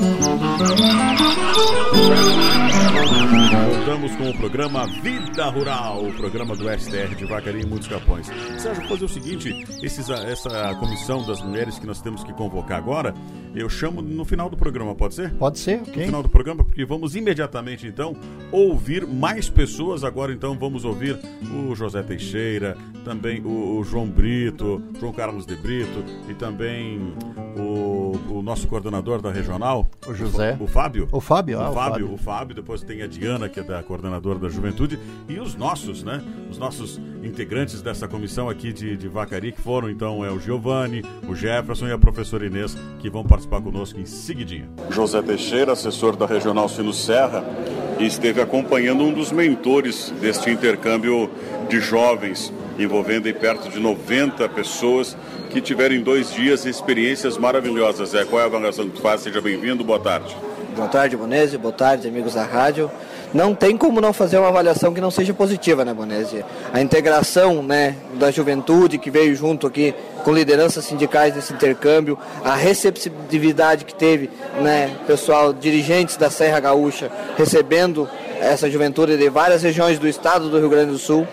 Voltamos com o programa Vida Rural, o programa do STR de Vacaria e Muitos Capões. Sérgio, vou fazer o seguinte, essa comissão das mulheres que nós temos que convocar agora, eu chamo no final do programa, pode ser? Pode ser, ok. No final do programa, porque vamos imediatamente, então, ouvir mais pessoas. Agora, então, vamos ouvir o José Teixeira, também o João Brito, João Carlos de Brito, e também o nosso coordenador da regional, o José. O Fábio. O Fábio. O Fábio, depois tem a Diana, que é da coordenadora da Juventude, e os nossos, né? Os nossos integrantes dessa comissão aqui de Vacaria, que foram, então, o Giovanni, o Jefferson e a professora Inês, que vão participar conosco em seguidinha. José Teixeira, assessor da Regional Sinus-Serra, esteve acompanhando um dos mentores deste intercâmbio de jovens, envolvendo aí perto de 90 pessoas que tiveram em 2 dias experiências maravilhosas. Qual é a avaliação que tu faz? Seja bem-vindo, boa tarde. Boa tarde, Bonese, boa tarde, amigos da rádio. Não tem como não fazer uma avaliação que não seja positiva, né, Bonese? A integração, né, da juventude que veio junto aqui com lideranças sindicais desse intercâmbio, a receptividade que teve, né, pessoal, dirigentes da Serra Gaúcha recebendo essa juventude de várias regiões do estado do Rio Grande do Sul.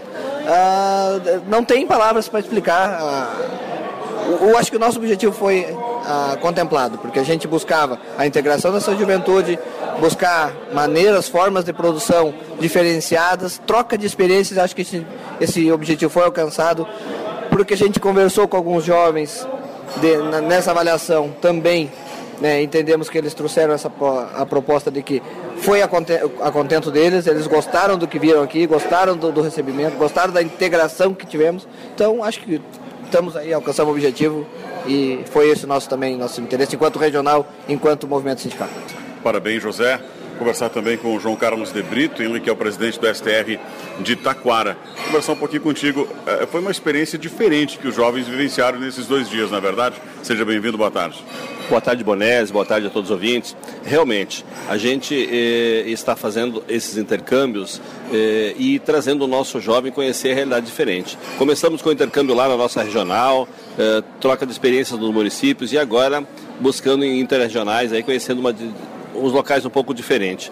Não tem palavras para explicar. Eu acho que o nosso objetivo foi contemplado, porque a gente buscava a integração dessa juventude, buscar maneiras, formas de produção diferenciadas, troca de experiências. Acho que esse objetivo foi alcançado, porque a gente conversou com alguns jovens nessa avaliação também, né, entendemos que eles trouxeram a proposta de que foi a contento deles, eles gostaram do que viram aqui, gostaram do recebimento, gostaram da integração que tivemos. Então acho que estamos aí, alcançamos o objetivo, e foi esse nosso interesse enquanto regional, enquanto movimento sindical. Parabéns, José. Conversar também com o João Carlos de Brito, ele que é o presidente do STR de Taquara. Conversar um pouquinho contigo. Foi uma experiência diferente que os jovens vivenciaram nesses 2 dias, não é verdade? Seja bem-vindo, boa tarde. Boa tarde, Bonese, boa tarde a todos os ouvintes. Realmente, a gente está fazendo esses intercâmbios e trazendo o nosso jovem conhecer a realidade diferente. Começamos com o intercâmbio lá na nossa regional, troca de experiências dos municípios, e agora buscando em interregionais, aí conhecendo uns locais um pouco diferentes,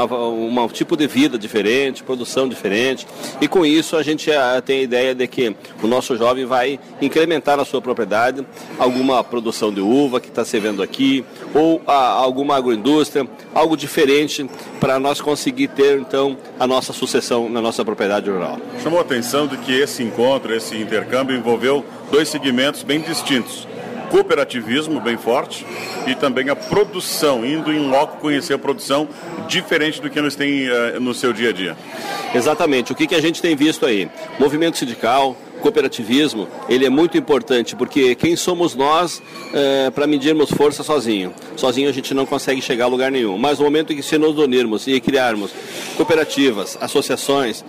um tipo de vida diferente, produção diferente, e com isso a gente tem a ideia de que o nosso jovem vai incrementar na sua propriedade alguma produção de uva que está se vendo aqui, ou alguma agroindústria, algo diferente para nós conseguir ter então a nossa sucessão na nossa propriedade rural. Chamou a atenção de que esse encontro, esse intercâmbio envolveu 2 segmentos bem distintos. Cooperativismo bem forte e também a produção, indo em loco conhecer a produção diferente do que nós tem no seu dia a dia. Exatamente, o que a gente tem visto aí? Movimento sindical, cooperativismo, ele é muito importante, porque quem somos nós para medirmos força sozinho? Sozinho a gente não consegue chegar a lugar nenhum, mas no momento em que se nos unirmos e criarmos cooperativas, associações,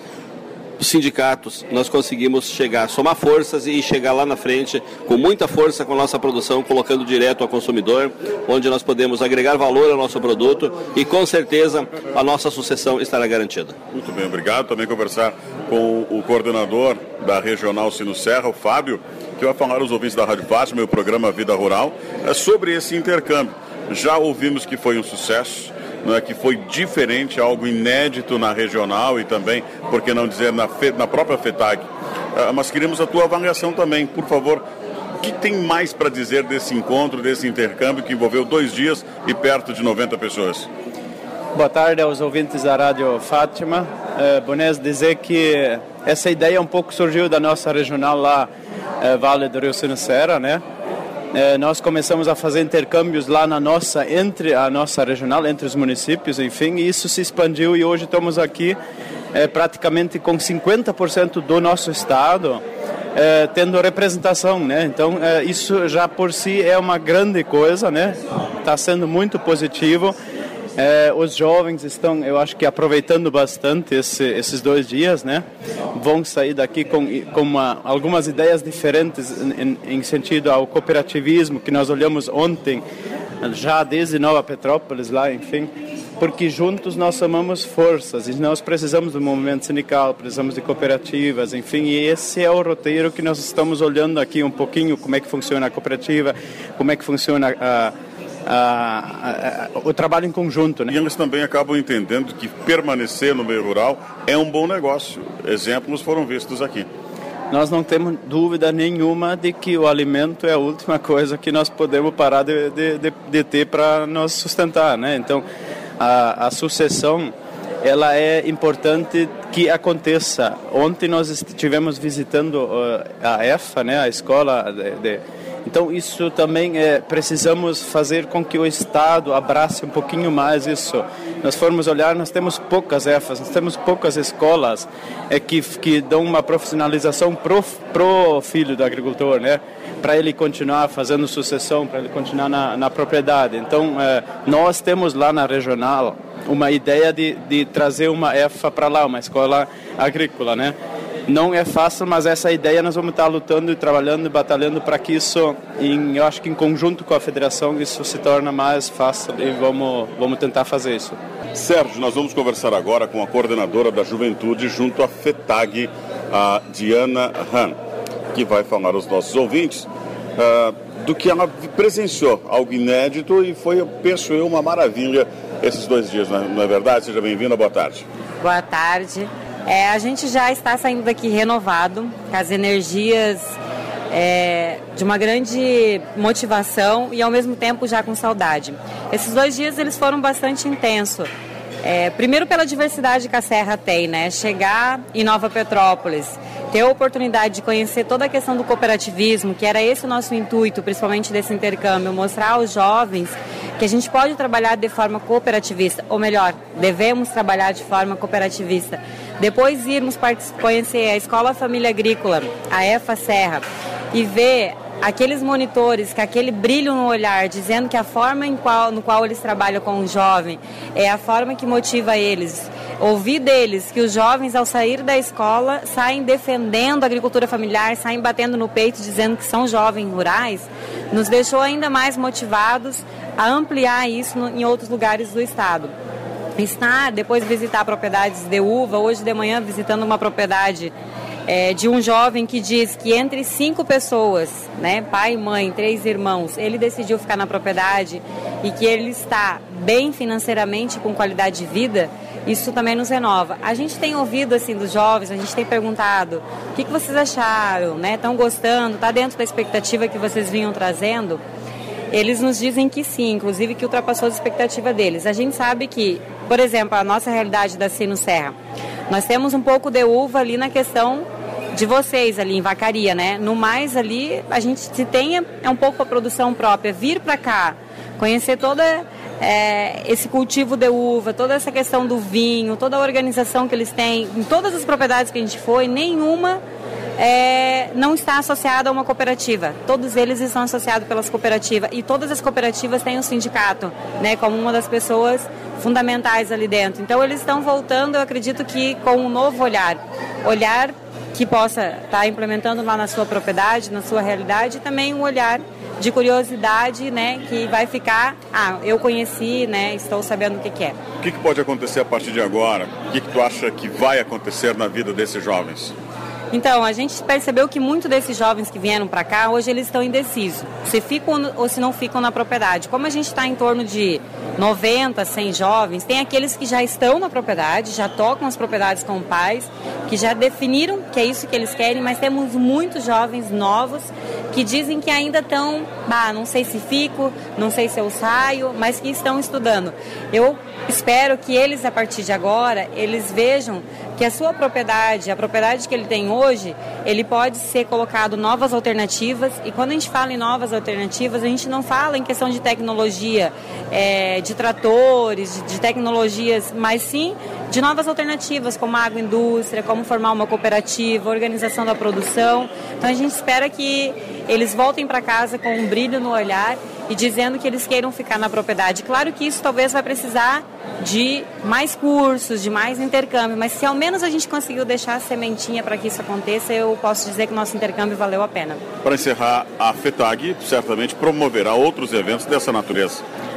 sindicatos, nós conseguimos somar forças e chegar lá na frente com muita força com a nossa produção, colocando direto ao consumidor, onde nós podemos agregar valor ao nosso produto e com certeza a nossa sucessão estará garantida. Muito bem, obrigado. Também conversar com o coordenador da Regional Sinus-Serra, o Fábio, que vai falar aos ouvintes da Rádio Fátima e o programa Vida Rural sobre esse intercâmbio. Já ouvimos que foi um sucesso, que foi diferente, algo inédito na regional e também, por que não dizer, na própria FETAG. Mas queremos a tua avaliação também, por favor. O que tem mais para dizer desse encontro, desse intercâmbio que envolveu 2 dias e perto de 90 pessoas? Boa tarde aos ouvintes da Rádio Fátima. Bonés, dizer que essa ideia um pouco surgiu da nossa regional lá, Vale do Rio Sinus-Serra, né? Nós começamos a fazer intercâmbios lá entre a nossa regional, entre os municípios, enfim, e isso se expandiu e hoje estamos aqui praticamente com 50% do nosso estado tendo representação, né? Então isso já por si é uma grande coisa, né? Está sendo muito positivo. Os jovens estão, eu acho que aproveitando bastante esses 2 dias, né? Vão sair daqui com algumas ideias diferentes em sentido ao cooperativismo que nós olhamos ontem, já desde Nova Petrópolis lá, enfim, porque juntos nós somamos forças e nós precisamos do movimento sindical, precisamos de cooperativas, enfim, e esse é o roteiro que nós estamos olhando aqui um pouquinho, como é que funciona a cooperativa, como é que funciona o trabalho em conjunto, né? E eles também acabam entendendo que permanecer no meio rural é um bom negócio. Exemplos foram vistos aqui. Nós não temos dúvida nenhuma de que o alimento é a última coisa que nós podemos parar de ter para nos sustentar, né? Então, a sucessão, ela é importante que aconteça. Ontem nós estivemos visitando a EFA, né, a escola Então, isso também precisamos fazer com que o Estado abrace um pouquinho mais isso. Nós formos olhar, nós temos poucas EFAs, nós temos poucas escolas que dão uma profissionalização pro filho do agricultor, né? Para ele continuar fazendo sucessão, para ele continuar na propriedade. Então, nós temos lá na regional uma ideia de trazer uma EFA para lá, uma escola agrícola, né? Não é fácil, mas essa ideia nós vamos estar lutando e trabalhando e batalhando para que isso, eu acho que em conjunto com a federação, isso se torna mais fácil e vamos tentar fazer isso. Sérgio, nós vamos conversar agora com a coordenadora da Juventude junto à FETAG, a Diana Han, que vai falar aos nossos ouvintes do que ela presenciou, algo inédito, e foi, penso eu, uma maravilha esses 2 dias, não é verdade? Seja bem-vinda, boa tarde. Boa tarde. A gente já está saindo daqui renovado, com as energias de uma grande motivação e ao mesmo tempo já com saudade. Esses 2 dias eles foram bastante intensos. Primeiro pela diversidade que a Serra tem, né? Chegar em Nova Petrópolis, ter a oportunidade de conhecer toda a questão do cooperativismo, que era esse o nosso intuito, principalmente desse intercâmbio, mostrar aos jovens que a gente pode trabalhar de forma cooperativista, ou melhor, devemos trabalhar de forma cooperativista. Depois irmos conhecer a Escola Família Agrícola, a EFA Serra, e ver aqueles monitores com aquele brilho no olhar, dizendo que a forma no qual eles trabalham com o jovem é a forma que motiva eles. Ouvir deles que os jovens, ao sair da escola, saem defendendo a agricultura familiar, saem batendo no peito, dizendo que são jovens rurais, nos deixou ainda mais motivados a ampliar isso em outros lugares do estado. Depois visitar propriedades de uva, hoje de manhã visitando uma propriedade de um jovem que diz que entre 5 pessoas, né, pai, mãe, 3 irmãos, ele decidiu ficar na propriedade e que ele está bem financeiramente, com qualidade de vida. Isso também nos renova. A gente tem ouvido assim dos jovens, a gente tem perguntado o que vocês acharam, né? Estão gostando? Está dentro da expectativa que vocês vinham trazendo? Eles nos dizem que sim, inclusive que ultrapassou a expectativa deles. A gente sabe que, por exemplo, a nossa realidade da Sino Serra, nós temos um pouco de uva ali na questão de vocês ali em Vacaria, né? No mais ali, a gente se tem um pouco a produção própria, vir para cá, conhecer toda esse cultivo de uva, toda essa questão do vinho, toda a organização que eles têm, em todas as propriedades que a gente foi, nenhuma não está associada a uma cooperativa. Todos eles estão associados pelas cooperativas e todas as cooperativas têm um sindicato, né, como uma das pessoas fundamentais ali dentro. Então eles estão voltando, eu acredito que com um novo olhar que possa estar implementando lá na sua propriedade, na sua realidade, e também um olhar de curiosidade, né, que vai ficar, eu conheci, né, estou sabendo o que é. O que pode acontecer a partir de agora? O que tu acha que vai acontecer na vida desses jovens? Então, a gente percebeu que muitos desses jovens que vieram para cá, hoje eles estão indecisos, se ficam ou se não ficam na propriedade. Como a gente está em torno de 90, 100 jovens, tem aqueles que já estão na propriedade, já tocam as propriedades com pais, que já definiram que é isso que eles querem, mas temos muitos jovens novos que dizem que ainda estão, não sei se fico, não sei se eu saio, mas que estão estudando. Eu espero que eles, a partir de agora, eles vejam que a sua propriedade, a propriedade que ele tem hoje, ele pode ser colocado novas alternativas, e quando a gente fala em novas alternativas, a gente não fala em questão de tecnologia, de tratores, de tecnologias, mas sim de novas alternativas, como a agroindústria, como formar uma cooperativa, organização da produção. Então a gente espera que eles voltem para casa com um brilho no olhar e dizendo que eles queiram ficar na propriedade. Claro que isso talvez vai precisar de mais cursos, de mais intercâmbio, mas se ao menos a gente conseguiu deixar a sementinha para que isso aconteça, eu posso dizer que o nosso intercâmbio valeu a pena. Para encerrar, a FETAG certamente promoverá outros eventos dessa natureza.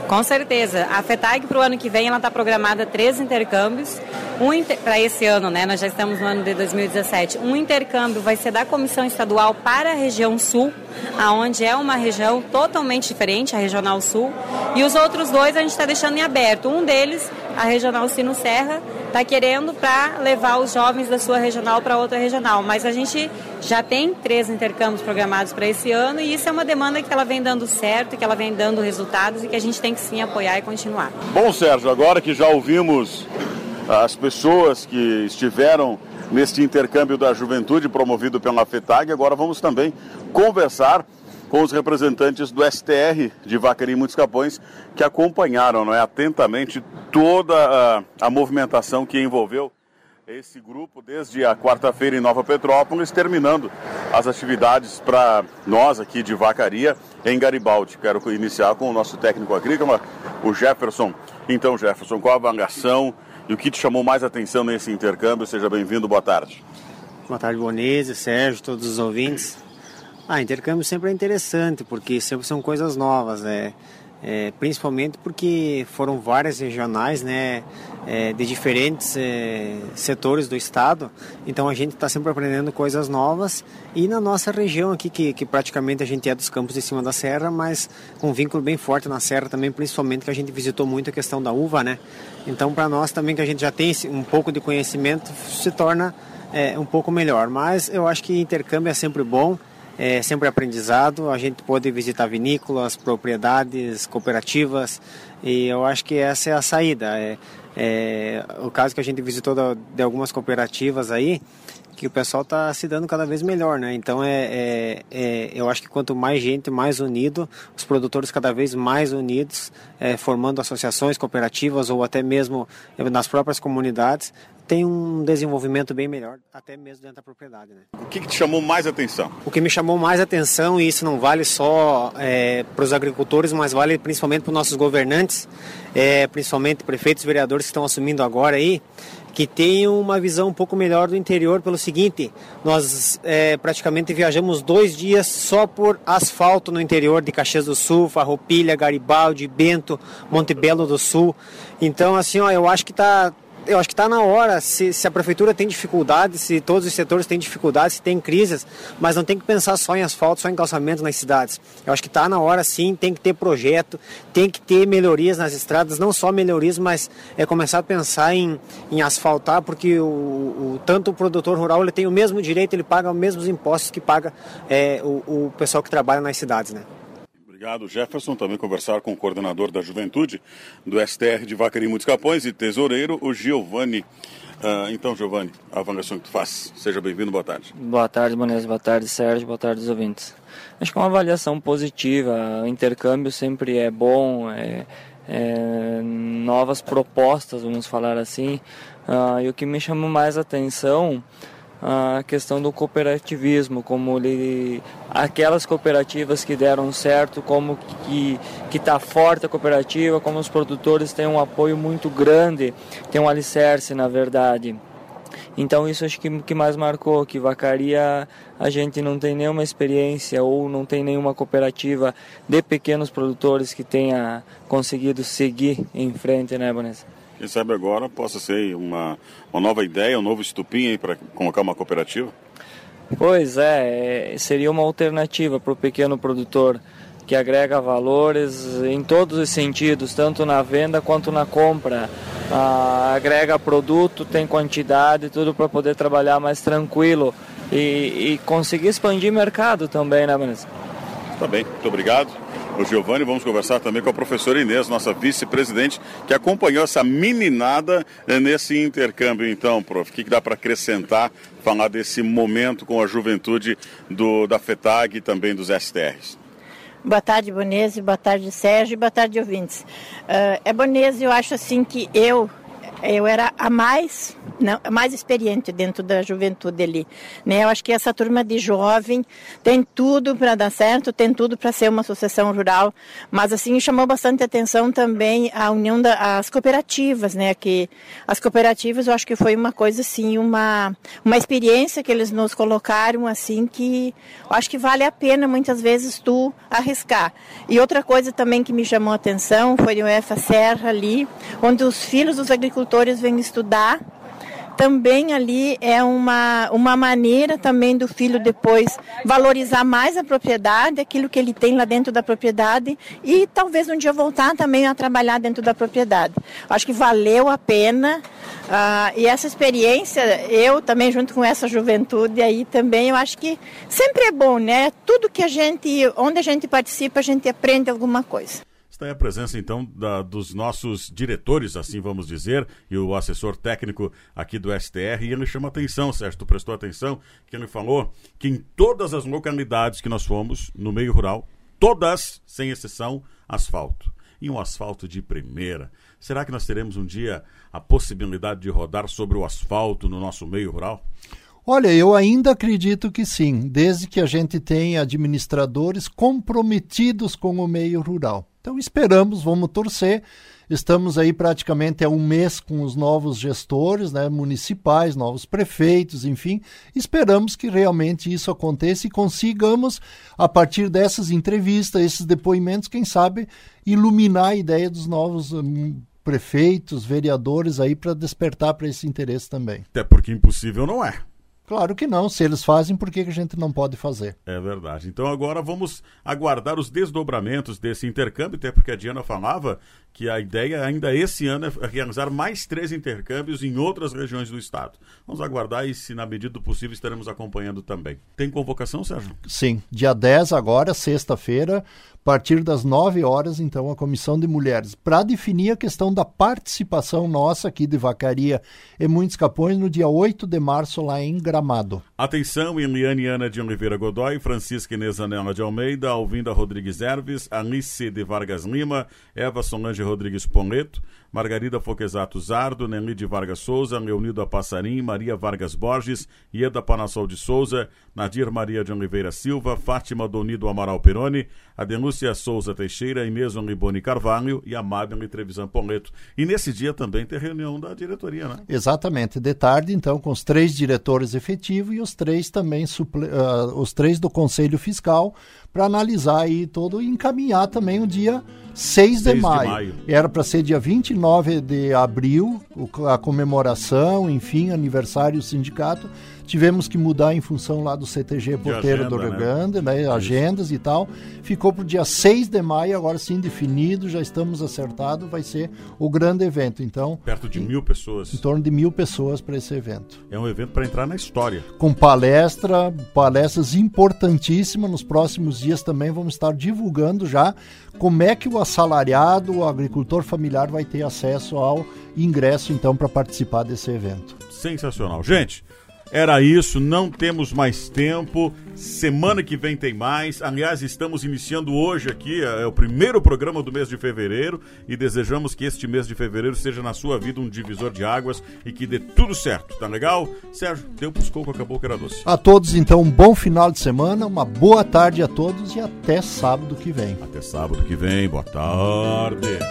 Com certeza. A FETAG para o ano que vem ela está programada 3 intercâmbios. Para esse ano, né? Nós já estamos no ano de 2017. Um intercâmbio vai ser da Comissão Estadual para a região Sul, aonde é uma região totalmente diferente, a Regional Sul. E os outros 2 a gente está deixando em aberto. Um deles, a Regional Sino Serra, está querendo para levar os jovens da sua regional para outra regional. Mas a gente já tem 3 intercâmbios programados para esse ano e isso é uma demanda que ela vem dando certo, que ela vem dando resultados e que a gente tem que sim apoiar e continuar. Bom, Sérgio, agora que já ouvimos as pessoas que estiveram neste intercâmbio da juventude promovido pela FETAG, agora vamos também conversar com os representantes do STR de Vacaria e Muitos Capões que acompanharam, atentamente toda a movimentação que envolveu esse grupo desde a quarta-feira em Nova Petrópolis, terminando as atividades para nós aqui de Vacaria em Garibaldi. Quero iniciar com o nosso técnico agrícola, o Jefferson. Então, Jefferson, qual a avaliação e o que te chamou mais atenção nesse intercâmbio? Seja bem-vindo, boa tarde. Boa tarde, Bonese, Sérgio, todos os ouvintes. Intercâmbio sempre é interessante, porque sempre são coisas novas, principalmente porque foram várias regionais, de diferentes setores do estado, então a gente está sempre aprendendo coisas novas, e na nossa região aqui, que praticamente a gente é dos campos de cima da serra, mas com um vínculo bem forte na serra também, principalmente que a gente visitou muito a questão da uva, então para nós também, que a gente já tem um pouco de conhecimento, se torna um pouco melhor, mas eu acho que intercâmbio é sempre bom, é sempre aprendizado, a gente pode visitar vinícolas, propriedades, cooperativas, e eu acho que essa é a saída. O caso que a gente visitou de algumas cooperativas aí, que o pessoal está se dando cada vez melhor, Então eu acho que quanto mais gente, mais unido, os produtores cada vez mais unidos, formando associações, cooperativas ou até mesmo nas próprias comunidades, tem um desenvolvimento bem melhor, até mesmo dentro da propriedade. O que te chamou mais atenção? O que me chamou mais atenção, e isso não vale só para os agricultores, mas vale principalmente para os nossos governantes, principalmente prefeitos e vereadores que estão assumindo agora aí, que tenham uma visão um pouco melhor do interior pelo seguinte: nós praticamente viajamos 2 dias só por asfalto no interior de Caxias do Sul, Farroupilha, Garibaldi, Bento, Monte Belo do Sul. Então, assim, eu acho que está na hora, se a prefeitura tem dificuldades, se todos os setores têm dificuldades, se tem crises, mas não tem que pensar só em asfalto, só em calçamento nas cidades. Eu acho que está na hora sim, tem que ter projeto, tem que ter melhorias nas estradas, não só melhorias, mas começar a pensar em asfaltar, porque tanto o produtor rural ele tem o mesmo direito, ele paga os mesmos impostos que paga o pessoal que trabalha nas cidades, Obrigado, Jefferson. Também conversar com o coordenador da Juventude do STR de Vacaria e Muitos Capões e tesoureiro, o Giovanni. Então, Giovanni, a avaliação que tu faz. Seja bem-vindo, boa tarde. Boa tarde, Bonese, boa tarde, Sérgio, boa tarde, os ouvintes. Acho que é uma avaliação positiva, o intercâmbio sempre é bom, novas propostas, vamos falar assim, e o que me chamou mais atenção a questão do cooperativismo, como aquelas cooperativas que deram certo, como que está forte a cooperativa, como os produtores têm um apoio muito grande, tem um alicerce na verdade. Então isso acho que mais marcou, que Vacaria a gente não tem nenhuma experiência ou não tem nenhuma cooperativa de pequenos produtores que tenha conseguido seguir em frente, Bonese? Quem sabe agora possa ser uma nova ideia, um novo estupim aí para colocar uma cooperativa? Pois seria uma alternativa para o pequeno produtor que agrega valores em todos os sentidos, tanto na venda quanto na compra. Agrega produto, tem quantidade, tudo para poder trabalhar mais tranquilo e conseguir expandir mercado também, Bonese? Tá bem, muito obrigado. O Giovanni, vamos conversar também com a professora Inês, nossa vice-presidente, que acompanhou essa meninada nesse intercâmbio. Então, prof, o que dá para acrescentar, falar desse momento com a juventude da FETAG e também dos STRs? Boa tarde, Bonese, boa tarde, Sérgio, e boa tarde, ouvintes. Bonese, eu acho assim que eu era a mais experiente dentro da juventude ali, né? Eu acho que essa turma de jovem tem tudo para dar certo, tem tudo para ser uma associação rural, mas assim chamou bastante atenção também a união das cooperativas, né? Que as cooperativas, eu acho que foi uma coisa assim, uma experiência que eles nos colocaram assim, que eu acho que vale a pena muitas vezes tu arriscar. E outra coisa também que me chamou a atenção foi o EFA Serra ali, onde os filhos dos agricultores vêm estudar. Também ali é uma maneira também do filho depois valorizar mais a propriedade, aquilo que ele tem lá dentro da propriedade, e talvez um dia voltar também a trabalhar dentro da propriedade. Acho que valeu a pena, e essa experiência, eu também junto com essa juventude aí também, eu acho que sempre é bom, né? Tudo que onde a gente participa, a gente aprende alguma coisa. Está aí a presença, então, dos nossos diretores, assim vamos dizer, e o assessor técnico aqui do STR, e ele chama atenção, Sérgio, tu prestou atenção, que ele falou que em todas as localidades que nós fomos, no meio rural, todas, sem exceção, asfalto. E um asfalto de primeira. Será que nós teremos um dia a possibilidade de rodar sobre o asfalto no nosso meio rural? Olha, eu ainda acredito que sim, desde que a gente tenha administradores comprometidos com o meio rural. Então esperamos, vamos torcer. Estamos aí praticamente há um mês com os novos gestores, né, municipais, novos prefeitos, enfim. Esperamos que realmente isso aconteça e consigamos, a partir dessas entrevistas, esses depoimentos, quem sabe, iluminar a ideia dos novos prefeitos, vereadores aí para despertar para esse interesse também. Até porque impossível não é. Claro que não. Se eles fazem, por que a gente não pode fazer? É verdade. Então agora vamos aguardar os desdobramentos desse intercâmbio, até porque a Diana falava que a ideia ainda esse ano é realizar mais 3 intercâmbios em outras regiões do estado. Vamos aguardar e, se na medida do possível, estaremos acompanhando também. Tem convocação, Sérgio? Sim. Dia 10 agora, sexta-feira, a partir das 9 horas, então, a Comissão de Mulheres, para definir a questão da participação nossa aqui de Vacaria e Muitos Capões no dia 8 de março lá em Gramado. Atenção, Eliane Ana de Oliveira Godoy, Francisca Inês Anela de Almeida, Alvinda Rodrigues Herves, Anice de Vargas Lima, Eva Solange Rodrigues Poleto, Margarida Foquesato Zardo, Nelly de Vargas Souza, Leonido Passarim, Maria Vargas Borges, Ieda Panassol de Souza, Nadir Maria de Oliveira Silva, Fátima Donido Amaral Peroni, Adenúcia Souza Teixeira, Inês Onliboni Carvalho e Amável Trevisan Poleto. E nesse dia também tem reunião da diretoria, né? Exatamente, de tarde então com os 3 diretores efetivos e os 3 também, os 3 do Conselho Fiscal, para analisar aí todo e encaminhar também o dia 6 de maio. Era para ser dia 29 de abril, a comemoração, enfim, aniversário do sindicato. Tivemos que mudar em função lá do CTG Porteiro agenda, do Rio Grande, né? Agendas e tal. Ficou para o dia 6 de maio, agora sim definido, já estamos acertados, vai ser o grande evento. Então, perto de 1.000 pessoas. Em torno de 1.000 pessoas para esse evento. É um evento para entrar na história. Com palestras importantíssimas. Nos próximos dias também vamos estar divulgando já como é que o assalariado, o agricultor familiar vai ter acesso ao ingresso, então, para participar desse evento. Sensacional. Gente, era isso, não temos mais tempo, semana que vem tem mais. Aliás, estamos iniciando hoje aqui, é o primeiro programa do mês de fevereiro e desejamos que este mês de fevereiro seja na sua vida um divisor de águas e que dê tudo certo, tá legal? Sérgio, deu pros coco, acabou que era doce. A todos, então, um bom final de semana, uma boa tarde a todos e até sábado que vem. Até sábado que vem, boa tarde.